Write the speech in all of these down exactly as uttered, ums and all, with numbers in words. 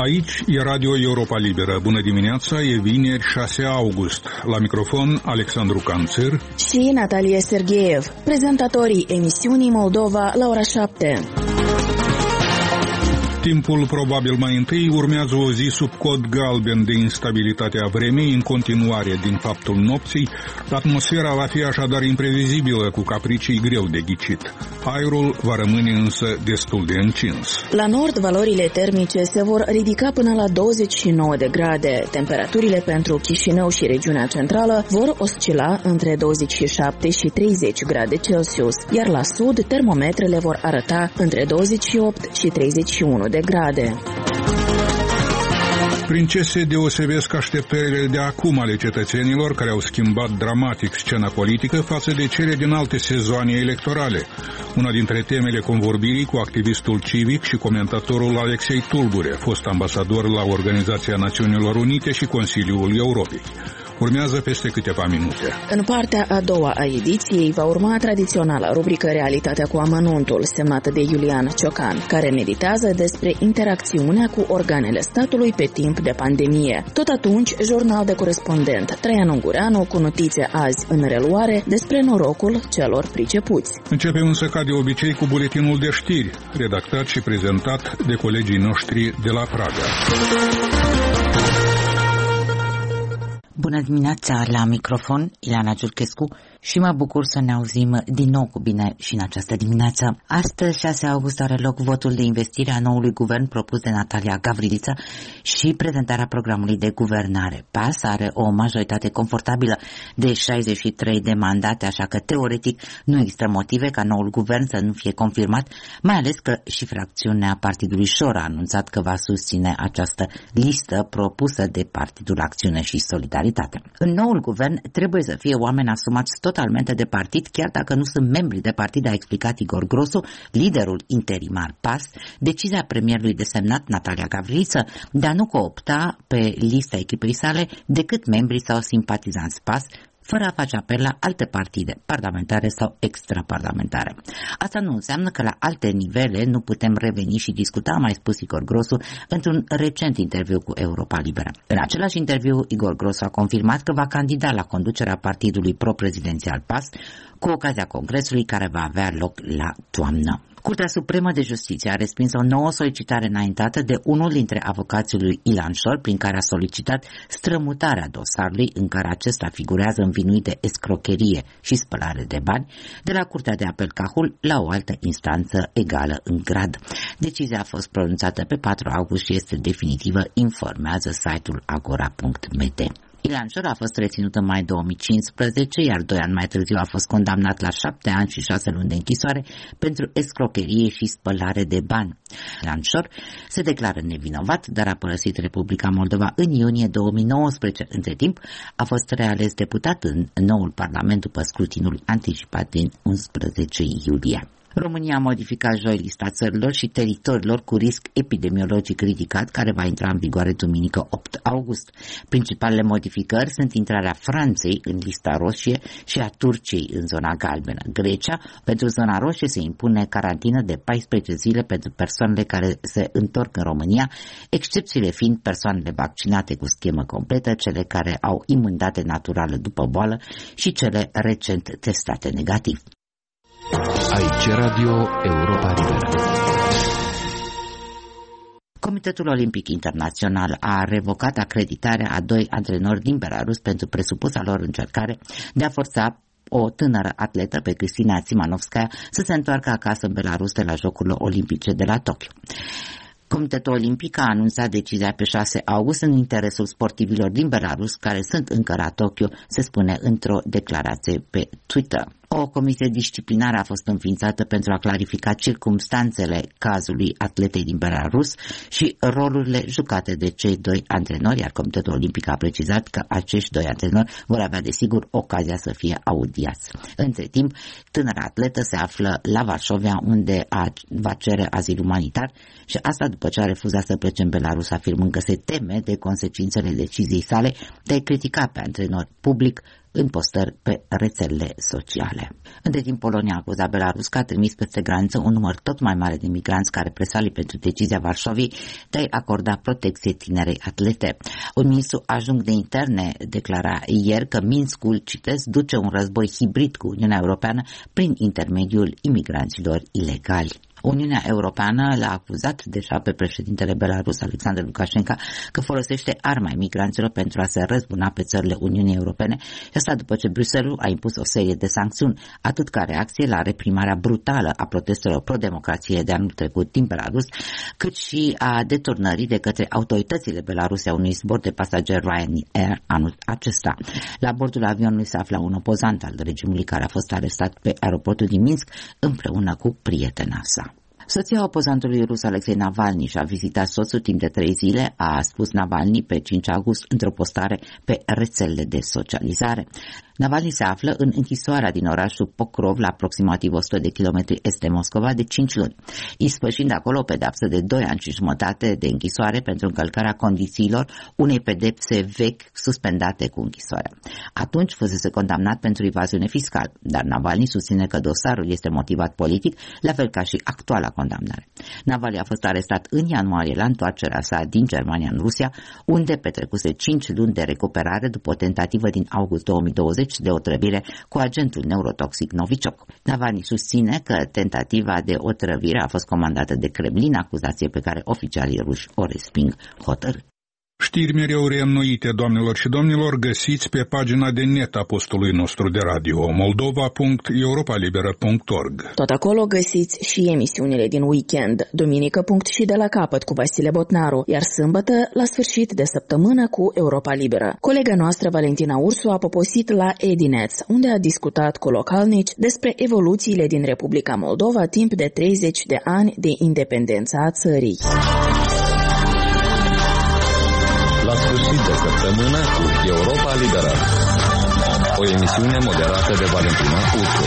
Aici e Radio Europa Liberă. Bună dimineața, e vineri șase august. La microfon Alexandru Canțir și Natalia Sergeev, prezentatorii emisiunii Moldova la ora șapte. Timpul probabil mai întâi urmează o zi sub cod galben de instabilitate a vremii, în continuare din faptul nopții. Atmosfera va fi așadar imprevizibilă, cu capricii greu de ghicit. Aerul va rămâne însă destul de încins. La nord, valorile termice se vor ridica până la douăzeci și nouă de grade. Temperaturile pentru Chișinău și regiunea centrală vor oscila între douăzeci și șapte și treizeci grade Celsius, iar la sud termometrele vor arăta între douăzeci și opt și treizeci și unu de grade. Prin ce se deosebesc așteptările de acum ale cetățenilor, care au schimbat dramatic scena politică față de cele din alte sezoane electorale? Una dintre temele convorbirii cu activistul civic și comentatorul Alexei Tulbure, fost ambasador la Organizația Națiunilor Unite și Consiliul Europei. Urmează peste câteva minute. În partea a doua a ediției va urma tradiționala rubrică Realitatea cu amănuntul, semnată de Iulian Ciocan, care meditează despre interacțiunea cu organele statului pe timp de pandemie. Tot atunci, jurnal de corespondent Traian Ungureanu, cu notițe azi în reluare despre norocul celor pricepuți. Începem însă ca de obicei cu buletinul de știri, redactat și prezentat de colegii noștri de la Praga. Bună dimineața, la microfon Ileana Giurchescu și mă bucur să ne auzim din nou cu bine și în această dimineață. Astăzi, șase august, are loc votul de investire a noului guvern propus de Natalia Gavrilița și prezentarea programului de guvernare. P A S are o majoritate confortabilă de șaizeci și trei de mandate, așa că teoretic nu există motive ca noul guvern să nu fie confirmat, mai ales că și fracțiunea Partidului Șor a anunțat că va susține această listă propusă de Partidul Acțiune și Solidaritate. În noul guvern trebuie să fie oameni asumați totalmente de partid, chiar dacă nu sunt membri de partid, a explicat Igor Grosu, liderul interimar P A S, decizia premierului desemnat Natalia Gavrilița de a nu coopta pe lista echipei sale decât membrii sau simpatizanți P A S, fără a face apel la alte partide, parlamentare sau extraparlamentare. Asta nu înseamnă că la alte nivele nu putem reveni și discuta, a mai spus Igor Grosu într-un recent interviu cu Europa Liberă. În același interviu, Igor Grosu a confirmat că va candida la conducerea partidului pro-prezidențial P A S cu ocazia congresului care va avea loc la toamnă. Curtea Supremă de Justiție a respins o nouă solicitare înaintată de unul dintre avocații lui Ilan Șor, prin care a solicitat strămutarea dosarului în care acesta figurează învinuit de escrocherie și spălare de bani de la Curtea de Apel Cahul la o altă instanță egală în grad. Decizia a fost pronunțată pe patru august și este definitivă, informează site-ul agora punct m t. Ilan Șor a fost reținut în mai două mii cincisprezece, iar doi ani mai târziu a fost condamnat la șapte ani și șase luni de închisoare pentru escrocherie și spălare de bani. Ilan Șor se declară nevinovat, dar a părăsit Republica Moldova în iunie două mii nouăsprezece. Între timp, a fost reales deputat în noul Parlament după scrutinul anticipat din unsprezece iulie. România a modificat joi lista țărilor și teritoriilor cu risc epidemiologic ridicat, care va intra în vigoare duminică opt august. Principalele modificări sunt intrarea Franței în lista roșie și a Turciei în zona galbenă. Grecia, pentru zona roșie, se impune carantină de paisprezece zile pentru persoanele care se întorc în România, excepțiile fiind persoanele vaccinate cu schemă completă, cele care au imunitate naturală după boală și cele recent testate negativ. Aici Radio Europa Liberă. Comitetul Olimpic Internațional a revocat acreditarea a doi antrenori din Belarus pentru presupusa lor încercare de a forța o tânără atletă, pe Cristina Țimanovskaya, să se întoarcă acasă în Belarus de la Jocurile Olimpice de la Tokyo. Comitetul Olimpic a anunțat decizia pe șase august în interesul sportivilor din Belarus care sunt încă la Tokyo, se spune într-o declarație pe Twitter. O comisie disciplinară a fost înființată pentru a clarifica circumstanțele cazului atletei din Belarus și rolurile jucate de cei doi antrenori, iar Comitetul Olimpic a precizat că acești doi antrenori vor avea desigur ocazia să fie audiați. Între timp, tânăra atletă se află la Varșovia, unde a, va cere azil umanitar și asta după ce a refuzat să plece în Belarus, afirmând că se teme de consecințele deciziei sale de a critica pe antrenori public în postări pe rețelele sociale. Între timp, Polonia acuza Belarus că a trimis peste graniță un număr tot mai mare de migranți care presali pentru decizia Varșoviei de a acorda protecție tinerei atlete. Un ministru adjunct de interne declara ieri că Minskul, citesc, duce un război hibrid cu Uniunea Europeană prin intermediul imigranților ilegali. Uniunea Europeană l-a acuzat deja pe președintele Belarus, Alexander Lukashenko, că folosește arma imigranților pentru a se răzbuna pe țările Uniunii Europene, și asta după ce Bruxelles a impus o serie de sancțiuni, atât ca reacție la reprimarea brutală a protestelor pro-democrație de anul trecut din Belarus, cât și a deturnării de către autoritățile Belaruse a unui zbor de pasageri Ryanair anul acesta. La bordul avionului se afla un opozant al regimului care a fost arestat pe aeroportul din Minsk împreună cu prietena sa. Soția opozantului rus Alexei Navalny și-a vizitat soțul timp de trei zile, a spus Navalny pe cinci august într-o postare pe rețelele de socializare. Navalny se află în închisoarea din orașul Pokrov, la aproximativ o sută de kilometri est de Moscova, de cinci luni, ispășind acolo o pedapsă de doi ani și jumătate de închisoare pentru încălcarea condițiilor unei pedepse vechi suspendate cu închisoarea. Atunci fusese condamnat pentru evaziune fiscală, dar Navalny susține că dosarul este motivat politic, la fel ca și actuala condamnare. Navalny a fost arestat în ianuarie la întoarcerea sa din Germania în Rusia, unde petrecuse cinci luni de recuperare după o tentativă din august două mii douăzeci de otrăvire cu agentul neurotoxic Novichok. Navalny susține că tentativa de otrăvire a fost comandată de Kremlin, acuzație pe care oficialii ruși o resping hotărât. Știri mereu reînnoite, doamnelor și domnilor, găsiți pe pagina de net a postului nostru de radio moldova punct europa liberă punct org. Tot acolo găsiți și emisiunile din weekend, duminică punct și de la capăt cu Vasile Botnaru, iar sâmbătă la sfârșit de săptămână cu Europa Liberă. Colega noastră Valentina Ursu a poposit la Edineț, unde a discutat cu localnici despre evoluțiile din Republica Moldova timp de treizeci de ani de independența a țării. La sfârșit de săptămână cu Europa Liberă, o emisiune moderată de Valentina Ursu.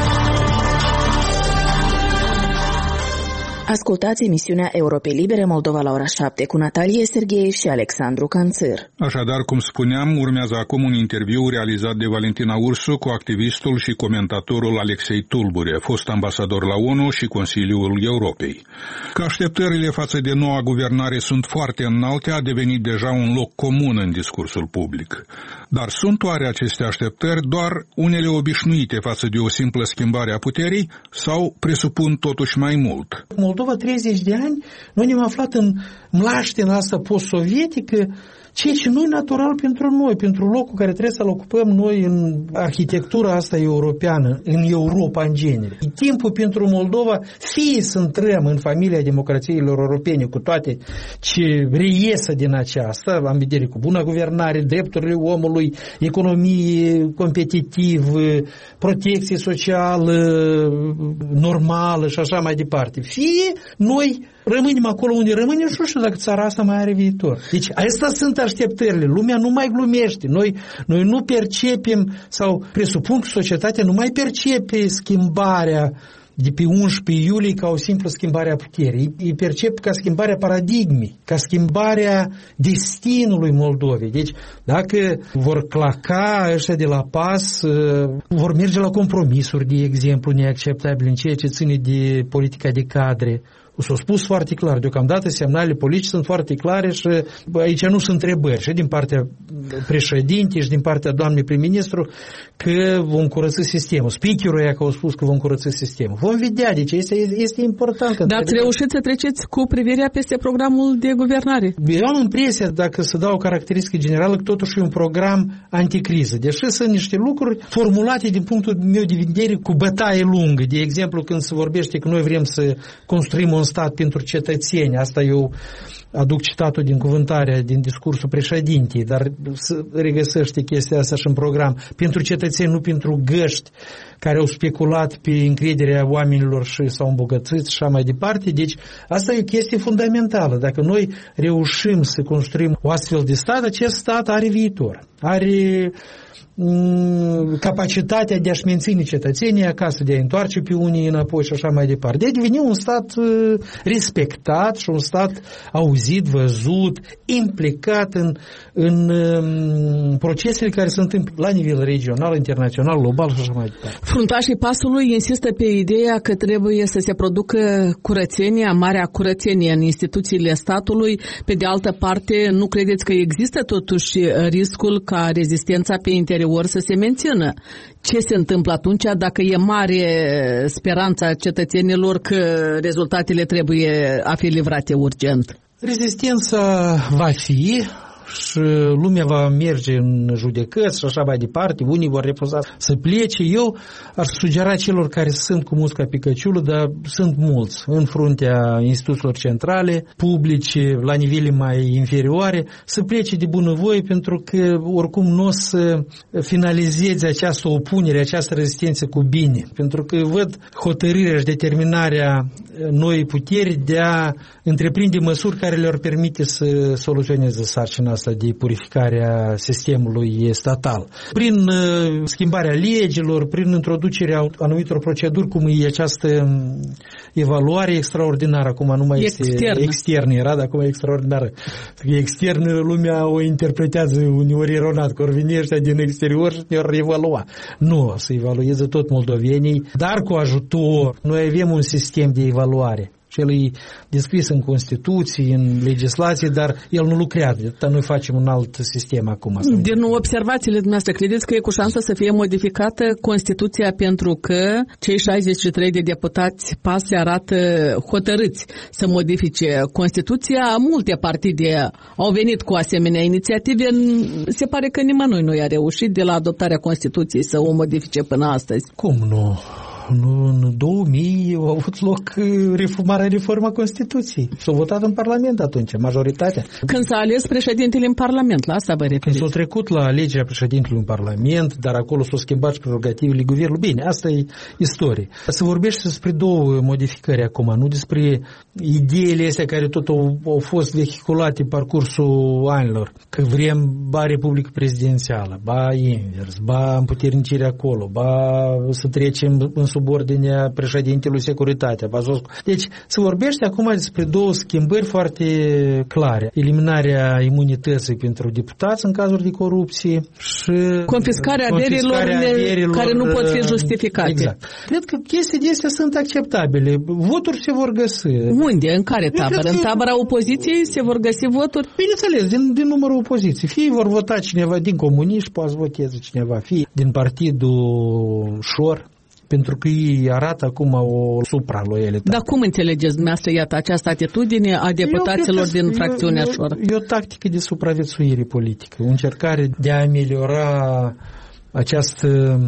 Ascultați emisiunea Europei Libere Moldova la ora șapte cu Natalie Serghei și Alexandru Canțăr. Așadar, cum spuneam, urmează acum un interviu realizat de Valentina Ursu cu activistul și comentatorul Alexei Tulbure, fost ambasador la ONU și Consiliul Europei. Că așteptările față de noua guvernare sunt foarte înalte a devenit deja un loc comun în discursul public. Dar sunt oare aceste așteptări doar unele obișnuite față de o simplă schimbare a puterii sau presupun totuși mai mult? Moldova treizeci de ani, noi ne-am aflat în mlaștina asta post-sovietică, ceea ce nu e natural pentru noi, pentru locul care trebuie să-l ocupăm noi în arhitectura asta europeană, în Europa în genere. E timpul pentru Moldova, fie să intrăm în familia democrațiilor europene cu toate ce reiesă din aceasta, am vedere cu bună guvernare, drepturile omului, economie competitivă, protecție socială normală și așa mai departe. Fie noi rămânem acolo unde rămânem și nu știu dacă țara asta mai are viitor. Deci, astea sunt așteptările. Lumea nu mai glumește. Noi, noi nu percepem, sau presupun că societatea nu mai percepe schimbarea de pe unsprezece iulie ca o simplă schimbare a puterii. Îi percep ca schimbarea paradigmei, ca schimbarea destinului Moldovei. Deci, dacă vor claca ăștia de la pas, vor merge la compromisuri, de exemplu, neacceptabile în ceea ce ține de politica de cadre. S-a spus foarte clar, deocamdată semnalele politice sunt foarte clare și aici nu sunt întrebări și din partea președintei și din partea doamnei prim-ministru că vom curăți sistemul. Speakerul ea că au spus că vom curăți sistemul. Vom vedea, deci este, este important. Dar ați reușit să treceți cu privirea peste programul de guvernare? Eu am impresia, dacă să dau o caracteristică generală, că totuși e un program anticriză. Deși sunt niște lucruri formulate din punctul meu de vedere cu bătaie lungă. De exemplu, când se vorbește că noi vrem să construim un stat pentru cetățeni, asta eu aduc citatul din cuvântarea, din discursul președintei, dar să regăsește chestia asta și în program. Pentru cetățeni, nu pentru găști care au speculat pe încrederea oamenilor și s-au îmbogățit și așa mai departe. Deci asta e o chestie fundamentală. Dacă noi reușim să construim o astfel de stat, acest stat are viitor. are capacitatea de a-și menține cetățenii acasă, de a întoarce pe unii înapoi și așa mai departe. De a deveni un stat respectat și un stat auzit, văzut, implicat în, în procesele care se întâmplă la nivel regional, internațional, global și așa mai departe. Fruntașii PAS-ului insistă pe ideea că trebuie să se producă curățenia, marea curățenie în instituțiile statului. Pe de altă parte, nu credeți că există totuși riscul ca rezistența pe interior să se mențină? Ce se întâmplă atunci dacă e mare speranța cetățenilor că rezultatele trebuie a fi livrate urgent? Rezistența va fi și lumea va merge în judecăți și așa mai departe, unii vor refuza să plece. Eu aș sugera celor care sunt cu musca pe căciulă, dar sunt mulți în fruntea instituțiilor centrale, publice, la nivele mai inferioare, să plece de bunăvoie, pentru că oricum nu o să finalizeze această opunere, această rezistență cu bine, pentru că văd hotărârea și determinarea noii puteri de a întreprinde măsuri care le-ar permite să soluționeze sarcina asta de purificare a sistemului statal. Prin uh, schimbarea legilor, prin introducerea anumitor proceduri, cum e această evaluare extraordinară, acum nu mai este externă, externă era, dar acum e extraordinară. Externă, lumea o interpretează uneori eronat, că ori vine ăștia din exterior și ne-or evalua. Nu, o să evalueze tot moldovenii, dar cu ajutor. Noi avem un sistem de evaluare. Și el e descris în Constituție, în legislație, dar el nu lucrează. Noi facem un alt sistem acum. Din observațiile dumneavoastră, credeți că e cu șansă să fie modificată Constituția, pentru că cei șaizeci și trei de deputați PAS se arată hotărâți să modifice Constituția? Multe partide au venit cu asemenea inițiative. Se pare că nimănui nu i-a reușit de la adoptarea Constituției să o modifice până astăzi. Cum nu? În două mii a avut loc reformarea reforma Constituției. S-a votat în Parlament atunci, majoritatea. Când s-a ales președintele în Parlament, la asta vă referiți? Când s-a trecut la alegerea președintelui în Parlament, dar acolo s-au schimbat și prerogativele guvernului. Bine, asta e istorie. Se vorbește despre două modificări acum, nu despre ideile astea care tot au, au fost vehiculate parcursul anilor. Că vrem ba republică prezidențială, ba invers, ba împuternicire acolo, ba să trecem în subordinea președintelui Securitatea. Deci se vorbește acum despre două schimbări foarte clare. Eliminarea imunității pentru deputați în cazuri de corupție și confiscarea averilor care nu pot fi justificate. Exact. Cred că chestiile astea sunt acceptabile. Voturi se vor găsi. Unde? În care tabără? În tabăra opoziției se vor găsi voturi? Bineînțeles, din, din numărul opoziției. Fie vor vota cineva din comuniști, poate să voteze cineva, fie din partidul Șor, pentru că ei arată acum o supraloialitate. Dar cum înțelegeți dumneavoastră, iată, această atitudine a deputaților din fracțiunea Șor? E o tactică de supraviețuire politică, o încercare de a ameliora această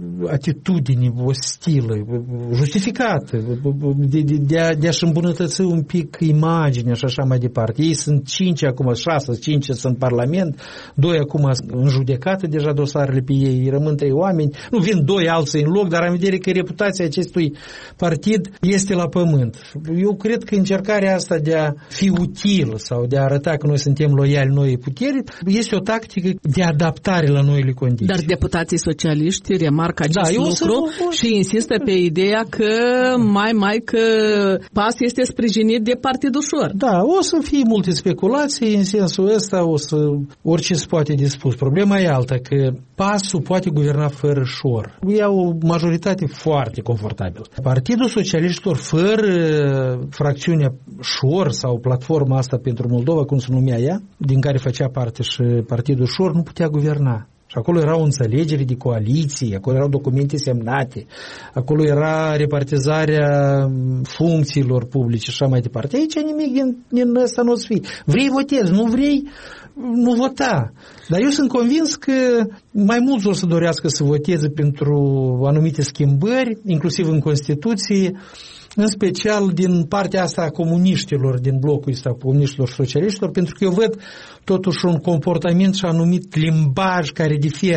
atitudine ostilă, justificată, de, de, de, a, de a-și îmbunătăți un pic imaginea și așa mai departe. Ei sunt cinci acum, șase, cinci sunt în Parlament, doi acum în judecată, deja dosarele pe ei, rămân trei oameni, nu vin doi alții în loc, dar am vedere că reputația acestui partid este la pământ. Eu cred că încercarea asta de a fi util sau de a arăta că noi suntem loiali noi puteri este o tactică de adaptare la noile condiții. Dar deputații socialiști remarcă acest da, lucru să... și insistă pe ideea că mai mai că PAS este sprijinit de Partidul Șor. Da, o să fie multe speculații în sensul ăsta, o să orice se poate dispus. Problema e alta, că PAS-ul poate guverna fără Șor. E o majoritate foarte confortabilă. Partidul Socialiștilor fără fracțiunea Șor sau platforma asta pentru Moldova, cum se numea ea, din care făcea parte și Partidul Șor, nu putea guverna. Și acolo erau înțelegeri de coaliție, acolo erau documente semnate, acolo era repartizarea funcțiilor publice și așa mai departe. Aici nimic din, din ăsta nu o să fie. Vrei votezi, nu vrei, nu vota. Dar eu sunt convins că mai mulți o să dorească să voteze pentru anumite schimbări, inclusiv în Constituție, în special din partea asta a comuniștilor, din blocul ăsta comuniștilor și socialiștilor, pentru că eu văd totuși un comportament și anumit limbaj care diferă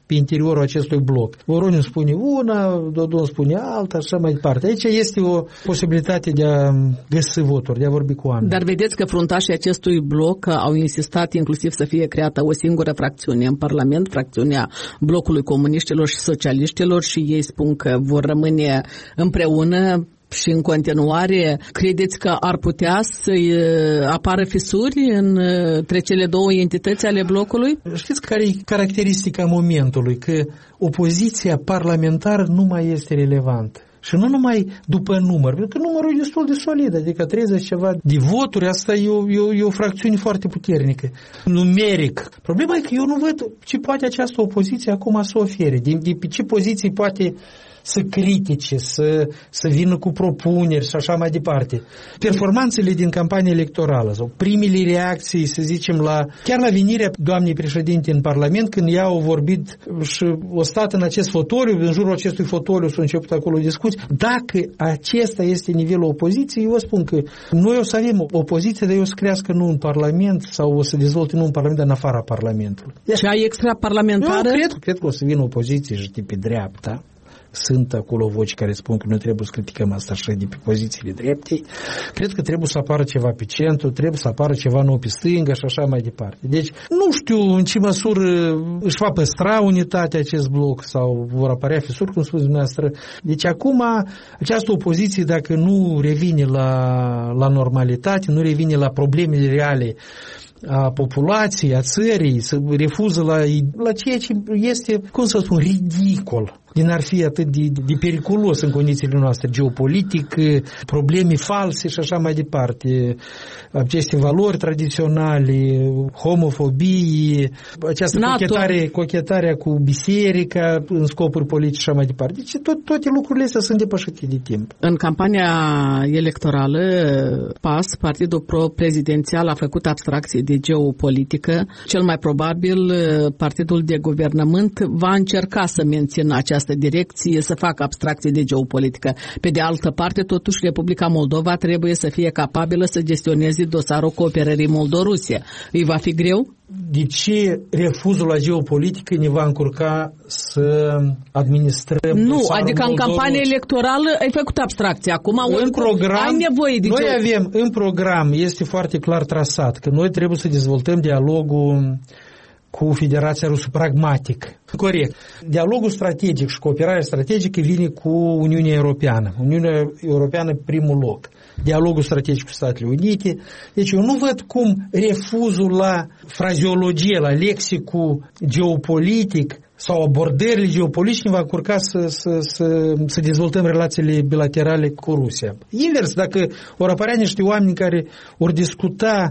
pe interiorul acestui bloc. Voronin spune una, Dodon spune alta, așa mai departe. Aici este o posibilitate de a găsi voturi, de a vorbi cu oameni. Dar vedeți că fruntașii acestui bloc au insistat inclusiv să fie creată o singură fracțiune în Parlament, fracțiunea blocului comuniștilor și socialiștilor, și ei spun că vor rămâne împreună și în continuare. Credeți că ar putea să apară fisuri între cele două entități ale blocului? Știți care e caracteristica momentului? Că opoziția parlamentară nu mai este relevantă. Și nu numai după număr, pentru că numărul e destul de solid, adică treizeci ceva de voturi, asta e o, e o, e o fracțiune foarte puternică, numeric. Problema e că eu nu văd ce poate această opoziție acum să ofere, din, de pe ce poziții poate să critique, să, să vină cu propuneri și așa mai departe. Performanțele din campania electorală sau primele reacții, să zicem, la, chiar la venirea doamnei președinte în Parlament, când ea a vorbit și a stat în acest fotoliu, în jurul acestui fotoliu s-au început acolo discuții. Dacă acesta este nivelul opoziției, eu spun că noi o să avem opoziție, dar o să crească nu în Parlament sau o să dezvolte nu în Parlament, dar în afara Parlamentului. Cea extraparlamentară? Eu cred, cred că o să vină opoziție și de pe dreapta. Sunt acolo voci care spun că noi trebuie să criticăm asta așa de pe pozițiile drepte. Cred că trebuie să apară ceva pe centru, trebuie să apară ceva nou pe stânga și așa mai departe. Deci nu știu în ce măsură își va păstra unitatea acest bloc sau vor apărea fisuri, cum spuneți dumneavoastră. Deci acum această opoziție, dacă nu revine la, la normalitate, nu revine la problemele reale a populației, a țării, să refuză la, la ceea ce este, cum să spun, ridicol. Din ar fi atât de, de periculos în condițiile noastre, geopolitic, probleme false și așa mai departe, aceste valori tradiționale, homofobie, această cochetare, cochetarea cu biserica în scopuri politice și așa mai departe. Deci tot, toate lucrurile astea sunt depășite de timp. În campania electorală, P A S, Partidul Pro-Prezidențial, a făcut abstracție de geopolitică. Cel mai probabil, Partidul de Guvernământ va încerca să mențină această direcție, să facă abstracție de geopolitică. Pe de altă parte, totuși, Republica Moldova trebuie să fie capabilă să gestioneze dosarul cooperării Moldorusia. Îi va fi greu? De ce refuzul la geopolitică ne va încurca să administrăm Nu, adică în campanie electorală ai făcut abstracție. Acum în program, ai nevoie de noi geo... avem, în program este foarte clar trasat că noi trebuie să dezvoltăm dialogul cu Federația Rusă, pragmatic. Corect. Dialogul strategic și cooperarea strategică vine cu Uniunea Europeană. Uniunea Europeană primul loc. Dialogul strategic cu Statele Unite. Deci eu nu văd cum refuzul la frazeologie, la lexicul geopolitic sau abordările geopolitice va încurca să, să, să, să dezvoltăm relațiile bilaterale cu Rusia. Invers, dacă vor apărea niște oameni care vor discuta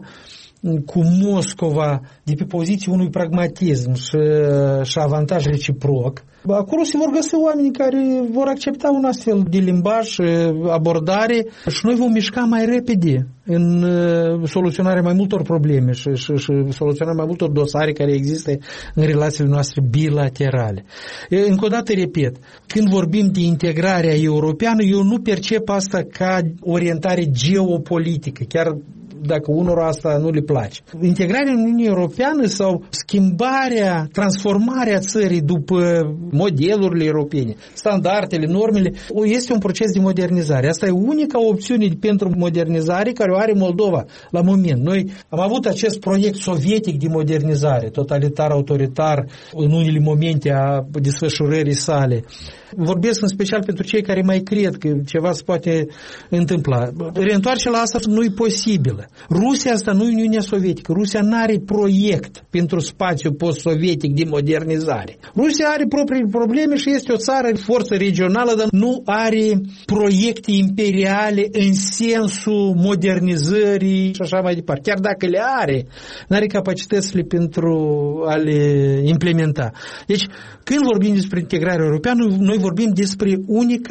cu Moscova de pe poziții unui pragmatism și, și avantaj reciproc, acolo se vor găsi oameni care vor accepta un astfel de limbaj, abordare și noi vom mișca mai repede în soluționarea mai multor probleme și, și, și soluționarea mai multor dosare care există în relațiile noastre bilaterale. Încă o dată repet, când vorbim de integrarea europeană, eu nu percep asta ca orientare geopolitică, chiar dacă unora asta nu le place. Integrarea în Uniunea Europeană sau schimbarea, transformarea țării după modelurile europene, standardele, normele, este un proces de modernizare. Asta e unica opțiune pentru modernizare care o are Moldova la moment. Noi am avut acest proiect sovietic de modernizare, totalitar, autoritar, în unele momente a desfășurării sale. Vorbesc în special pentru cei care mai cred că ceva se poate întâmpla. Reîntoarcerea la asta nu e posibilă. Rusia asta nu e Uniunea Sovietică. Rusia nu are proiect pentru spațiul post-sovietic de modernizare. Rusia are propriile probleme și este o țară, forță regională, dar nu are proiecte imperiale în sensul modernizării și așa mai departe. Chiar dacă le are, nu are capacitățile pentru a le implementa. Deci, când vorbim despre integrarea europeană, noi vorbim despre unica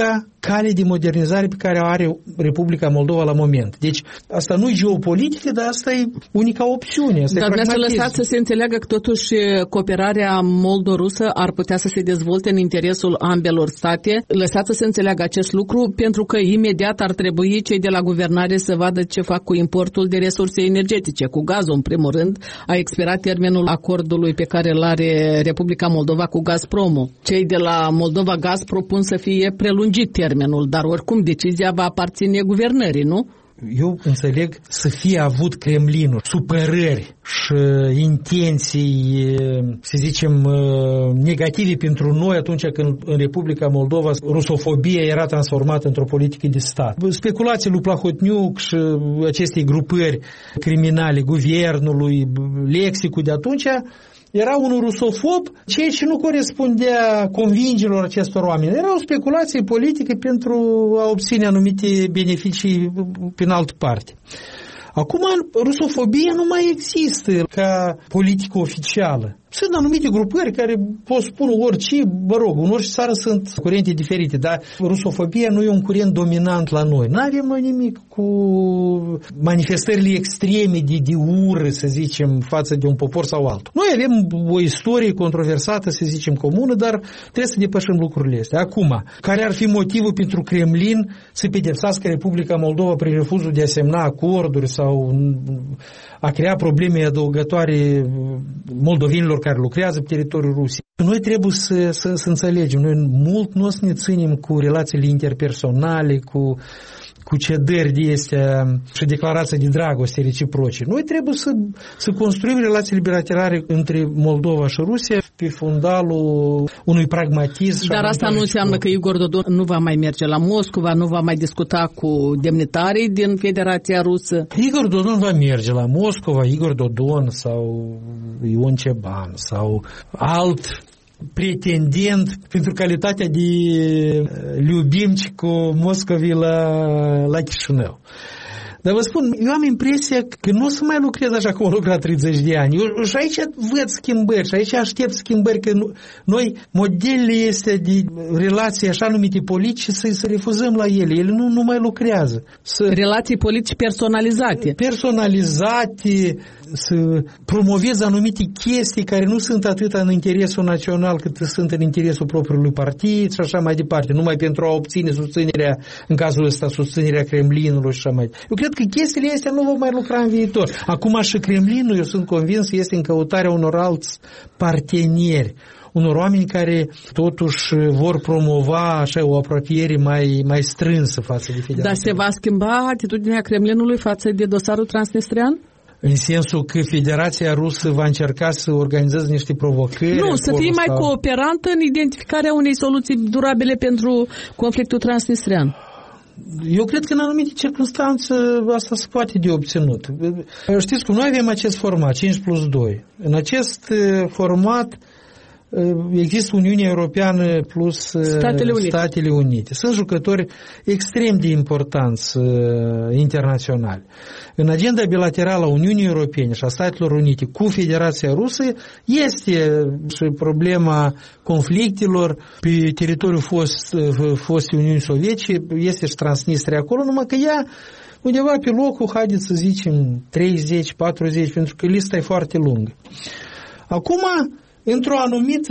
cale de modernizare pe care o are Republica Moldova la moment. Deci asta nu e geopolitică, dar asta e unica opțiune. Asta dar e lăsați să se înțeleagă că totuși cooperarea moldo-rusă ar putea să se dezvolte în interesul ambelor state. Lăsați să se înțeleagă acest lucru, pentru că imediat ar trebui cei de la guvernare să vadă ce fac cu importul de resurse energetice, cu gazul în primul rând. A expirat termenul acordului pe care îl are Republica Moldova cu Gazpromul. Cei de la Moldova Gaz propun să fie prelungit termenul, dar oricum decizia va aparține guvernării, nu? Eu înțeleg să fie avut Kremlinul supărări și intenții, să zicem, negative pentru noi atunci când în Republica Moldova rusofobia era transformată într-o politică de stat. Speculații lui Plahotniuc și acestei grupări criminale, guvernului, lexicul de atunci, era unul rusofob, ceea ce nu corespundea convingerilor acestor oameni. Era o speculație politică pentru a obține anumite beneficii prin altă parte. Acum, rusofobia nu mai există ca politică oficială. Sunt anumite grupări care pot spune orice, mă rog, în orice țară sunt curente diferite, dar rusofobia nu e un curent dominant la noi. Nu avem noi nimic cu manifestările extreme de, de ură, să zicem, față de un popor sau altul. Noi avem o istorie controversată, să zicem, comună, dar trebuie să depășim lucrurile astea. Acum, care ar fi motivul pentru Kremlin să pedepsească Republica Moldova prin refuzul de a semna acorduri sau a crea probleme adăugătoare moldovenilor care lucrează pe teritoriul Rusiei? Noi trebuie să, să, să înțelegem, noi mult nu o să ne ținem cu relațiile interpersonale, cu, cu cedări de astea și declarații de dragoste reciproce. Noi trebuie să, să construim relațiile bilaterale între Moldova și Rusia pe fundalul unui pragmatism. Dar asta nu înseamnă că Igor Dodon nu va mai merge la Moscova, nu va mai discuta cu demnitarii din Federația Rusă. Igor Dodon va merge la Moscova, Igor Dodon sau Ion Ceban sau alt pretendent pentru calitatea de Liubimcicu Moscovii la, la Chișinău. Dar vă spun, eu am impresia că nu o să mai lucrez așa cum am lucrat treizeci de ani. Eu și aici văd schimbări și aici aștept schimbări, că nu, noi modelele este de relații așa numite politice să, să refuzăm la ele. Ele nu, nu mai lucrează. Să, relații politici personalizate. Personalizate, să promoveze anumite chestii care nu sunt atât în interesul național cât sunt în interesul propriului partid și așa mai departe. Numai pentru a obține susținerea, în cazul ăsta, susținerea Kremlinului și așa mai departe. Eu cred că chestiile astea nu vor mai lucra în viitor. Acum și Kremlinul, eu sunt convins, este în căutarea unor alți parteneri, unor oameni care totuși vor promova așa o apropiere mai, mai strânsă față de Federația. Dar se va schimba atitudinea Kremlinului față de dosarul transnistrian? În sensul că Federația Rusă va încerca să organizeze niște provocări? Nu, să fie mai sau... cooperantă în identificarea unei soluții durabile pentru conflictul transnistrian. Eu cred că în anumite circunstanțe asta se poate de obținut. Știți cum, noi avem acest format, cinci plus doi. În acest format există Uniunea Europeană plus Statele Unite. Statele Unite. Sunt jucători extrem de importanți internaționali. În agenda bilaterală a Uniunii Europene și a Statelor Unite cu Federația Rusă este și problema conflictelor pe teritoriul fost, fostei Uniunii Sovietice, este și Transnistria acolo, numai că ea undeva pe locul, haideți să zicem, treizeci patruzeci, pentru că lista e foarte lungă. Acum, într-o anumită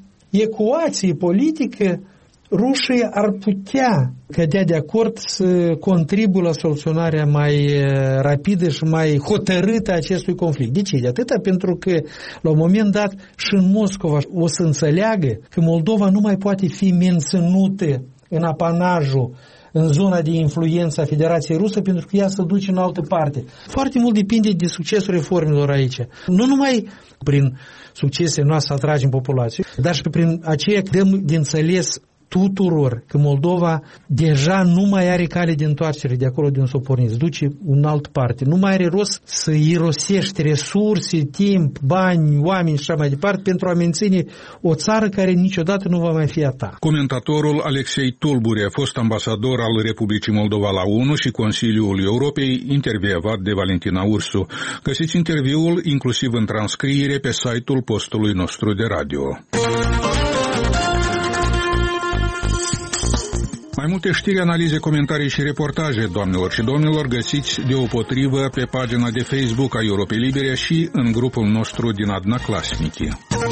ecuație politică, rușii ar putea cădea de acord să contribuie la soluționarea mai rapidă și mai hotărâtă a acestui conflict. De ce? De atâta pentru că, la un moment dat, și în Moscova o să înțeleagă că Moldova nu mai poate fi menținută în apanajul, în zona de influență a Federației Rusă, pentru că ea se duce în altă parte. Foarte mult depinde de succesul reformelor aici. Nu numai prin succesele noastre atragem populație, dar și prin aceea dăm de înțeles tuturor că Moldova deja nu mai are cale de întoarcere de acolo de unde s-o pornit, se duce în altă parte. Nu mai are rost să irosești resurse, timp, bani, oameni și așa mai departe pentru a menține o țară care niciodată nu va mai fi a ta. Comentatorul Alexei Tulbure, fost ambasador al Republicii Moldova la ONU și Consiliul Europei, intervievat de Valentina Ursu. Găsiți interviul inclusiv în transcriere pe site-ul postului nostru de radio. Mai multe știri, analize, comentarii și reportaje, doamnelor și domnilor, găsiți deopotrivă pe pagina de Facebook a Europei Libere și în grupul nostru din Одноклассники.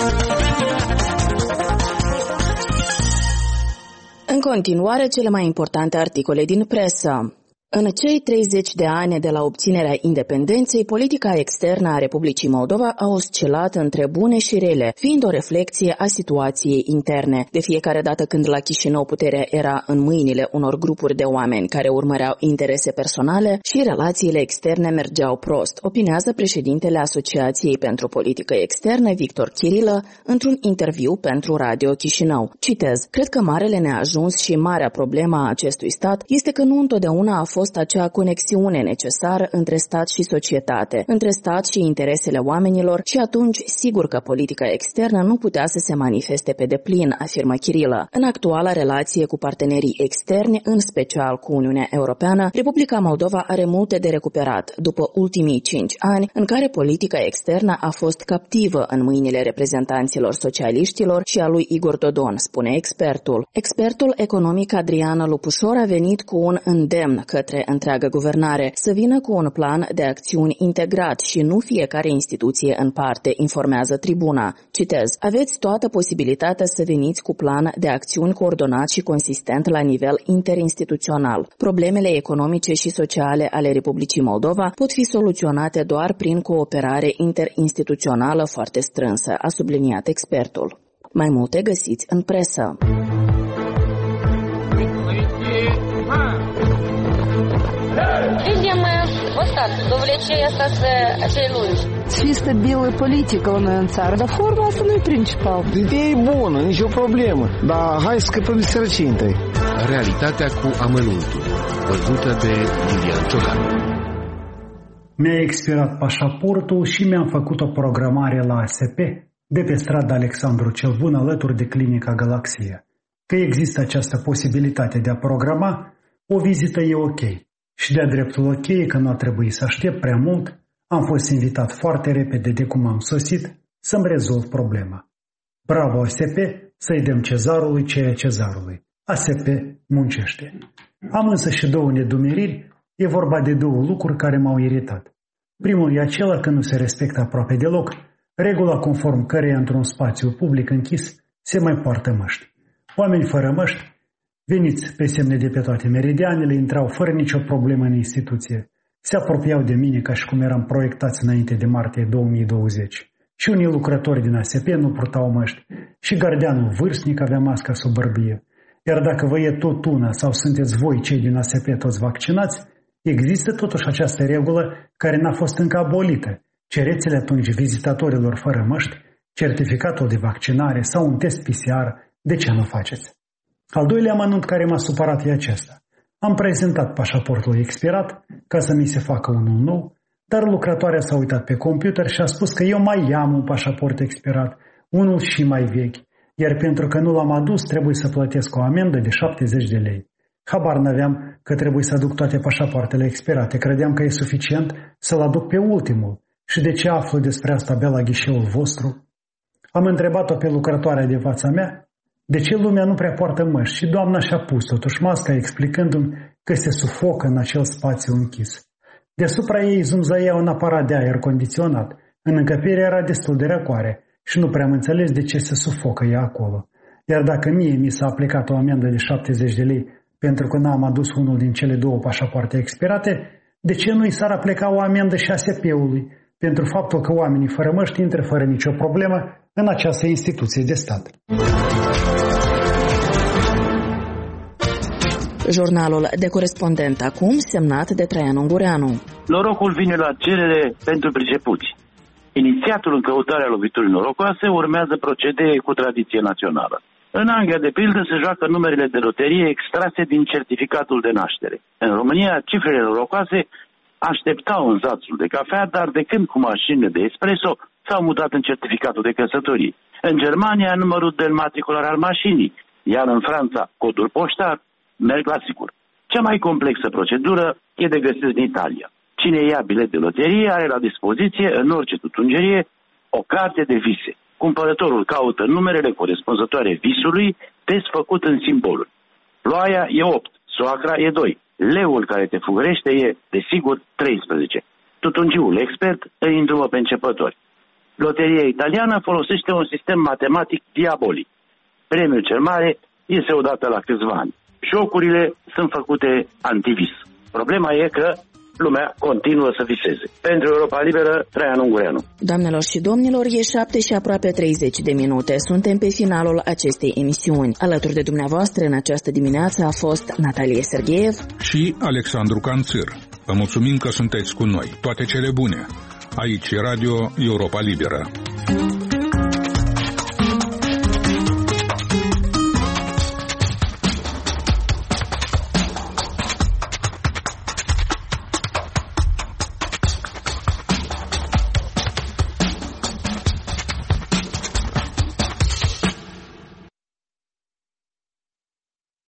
În continuare, cele mai importante articole din presă. În cei treizeci de ani de la obținerea independenței, politica externă a Republicii Moldova a oscilat între bune și rele, fiind o reflecție a situației interne. De fiecare dată când la Chișinău puterea era în mâinile unor grupuri de oameni care urmăreau interese personale și relațiile externe mergeau prost, opinează președintele Asociației pentru Politică Externă, Victor Chirilă, într-un interviu pentru Radio Chișinău. Citez: cred că marele neajuns și marea problemă a acestui stat este că nu întotdeauna a fost acea conexiune necesară între stat și societate, între stat și interesele oamenilor și atunci sigur că politica externă nu putea să se manifeste pe deplin, afirmă Chirilă. În actuala relație cu partenerii externi, în special cu Uniunea Europeană, Republica Moldova are multe de recuperat după ultimii cinci ani în care politica externă a fost captivă în mâinile reprezentanților socialiștilor și a lui Igor Dodon, spune expertul. Expertul economic Adrian Lupușor a venit cu un îndemn către întreaga guvernare să vină cu un plan de acțiuni integrat și nu fiecare instituție în parte, informează Tribuna. Citez: aveți toată posibilitatea să veniți cu plan de acțiuni coordonat și consistent la nivel interinstituțional. Problemele economice și sociale ale Republicii Moldova pot fi soluționate doar prin cooperare interinstituțională foarte strânsă, a subliniat expertul. Mai multe găsiți în presă. Видим вот так, довлечение остаться celulari. Чисто белая политика у нас în țară, dar forma asta nu e principal. Ideea e bună, nicio problemă, dar hai să scăpăm de sărăcie întâi. Realitatea cu amănuntul, văzută de Iulian Ciocan. Mi-a expirat pașaportul și mi-am făcut o programare la A S P de pe strada Alexandru cel Bun, alături de Clinica Galaxia. Că există această posibilitate de a programa, o vizită e ok. Și de-a dreptul ok, că nu a trebuit să aștept prea mult, am fost invitat foarte repede de cum am sosit să-mi rezolv problema. Bravo A S P, să-i dăm cezarului ceea cezarului. A S P muncește. Am însă și două nedumeriri, e vorba de două lucruri care m-au iritat. Primul e acela că nu se respectă aproape deloc regula conform căreia într-un spațiu public închis se mai poartă măști. Oameni fără măști, veniți pe semne de pe toate meridianele, intrau fără nicio problemă în instituție. Se apropiau de mine ca și cum eram proiectați înainte de martie două mii douăzeci. Și unii lucrători din A S P nu purtau măști. Și gardianul vârstnic avea masca sub bărbie. Iar dacă vă e tot una sau sunteți voi cei din A S P toți vaccinați, există totuși această regulă care n-a fost încă abolită. Cereți-le atunci vizitatorilor fără măști certificatul de vaccinare sau un test P C R. De ce nu faceți? Al doilea amănunt care m-a supărat e acesta. Am prezentat pașaportul expirat ca să mi se facă unul nou, dar lucrătoarea s-a uitat pe computer și a spus că eu mai am un pașaport expirat, unul și mai vechi, iar pentru că nu l-am adus trebuie să plătesc o amendă de șaptezeci de lei. Habar n-aveam că trebuie să aduc toate pașapoartele expirate, credeam că e suficient să-l aduc pe ultimul. Și de ce aflu despre asta abia la ghișeul vostru? Am întrebat-o pe lucrătoarea de fața mea de ce lumea nu prea poartă măști și doamna și-a pus totuși masca explicându-mi că se sufocă în acel spațiu închis. Deasupra ei zumzăia un aparat de aer condiționat. În încăpere era destul de răcoare și nu prea am înțeles de ce se sufocă ea acolo. Iar dacă mie mi s-a aplicat o amendă de șaptezeci de lei pentru că n-am adus unul din cele două pașapoarte expirate, de ce nu i s-ar aplica o amendă și A S P-ului pentru faptul că oamenii fără măști intră fără nicio problemă în această instituție de stat? Jurnalul de corespondent acum, semnat de Traian Ungureanu. Norocul vine la cerere pentru pricepuți. Inițiatul în căutarea loviturii norocoase urmează procedee cu tradiție națională. În Anglia, de pildă, se joacă numerele de loterie extrase din certificatul de naștere. În România, cifrele norocoase așteptau în zațul de cafea, dar de când cu mașinile de espresso s-au mutat în certificatul de căsătorie. În Germania, numărul de înmatriculare al mașinii, iar în Franța, codul poștar, merg la sigur. Cea mai complexă procedură e de găsit în Italia. Cine ia bilet de loterie are la dispoziție, în orice tutungerie, o carte de vise. Cumpărătorul caută numerele corespunzătoare visului, test făcut în simboluri. Ploaia e opt, soacra e doi. Leul care te fugărește e, desigur, treisprezece. Tutungiul expert îi îndrumă pe începători. Loteria italiană folosește un sistem matematic diabolic. Premiul cel mare iese odată la câțiva ani. Jocurile sunt făcute antivis. Problema e că lumea continuă să viseze. Pentru Europa Liberă, Traian Ungureanu. Doamnelor și domnilor, e șapte și aproape treizeci de minute. Suntem pe finalul acestei emisiuni. Alături de dumneavoastră în această dimineață a fost Natalie Sergeev și Alexandru Canțir. Vă mulțumim că sunteți cu noi. Toate cele bune. Aici e Radio Europa Liberă.